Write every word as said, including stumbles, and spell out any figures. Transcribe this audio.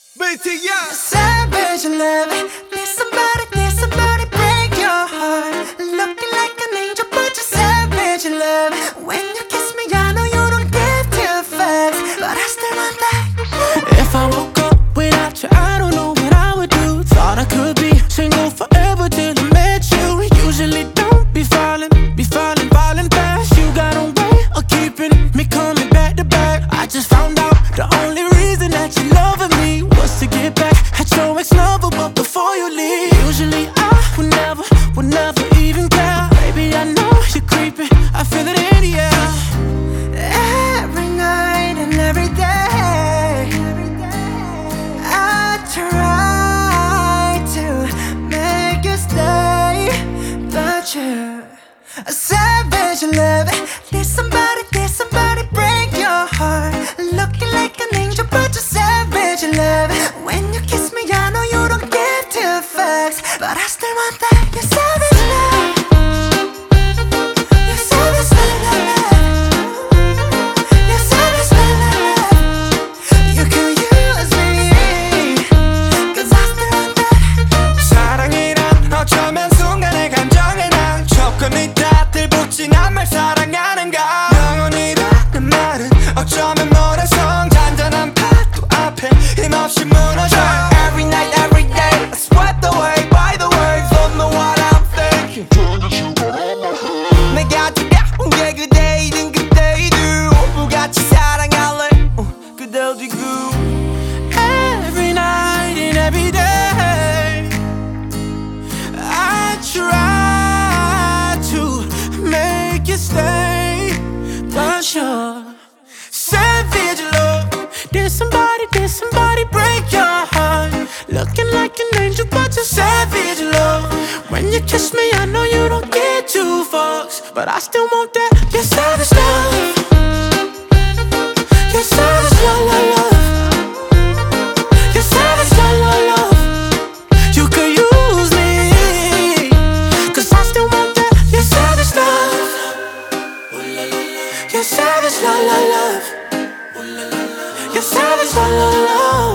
B T S. Savage love. Need somebody, need somebody break your heart. Looking like an angel, but you're savage love. When you kiss me, I know you don't give two fucks, but I still want that. If I woke up without you, I don't know what I would do. Thought I could be single forever till I met you. Usually don't be falling, be falling, falling fast. You got a way of keeping me coming back to back. I just found out the only reason that you loving me was to get back at your ex-lover, but before you leave, usually I would never, would never even care. Baby, I know you're creeping, I feel it in the air. Every night and every day, I try to make you stay, but you're a savage love. Did somebody, did somebody break your heart? Looking like an angel, but you're savage love. When you kiss me, I know you don't give two fucks, but I still want that. You're savage love. You're savage love. You're savage love. You can use me, 'cause I still want that. 사랑이란 어쩌면 순간의 감정에 난 조건이 다 들붙인 한 말 사랑하는가. 영원이라는 말은 어쩌면 모래성 잔잔한 파도 앞에 힘없이 무너져. Every night, every day, I swept away by the waves. Don't know what I'm thinking. 내가 두려운 게 그대이든 그대이든 오브같이 사랑할래. 어, 그대 어디고. Every night and every day, I try to make you stay, but you're savage love. Did somebody, did somebody break your heart? Looking like an angel, but you're savage love. When you kiss me, I know you don't get two fucks, but I still want that. You're savage love. You're savage love, love, love. You're savage love, love, love. You could use me, 'cause I still want that. You're savage love. You're savage love, love, love. You're savage love, love, love.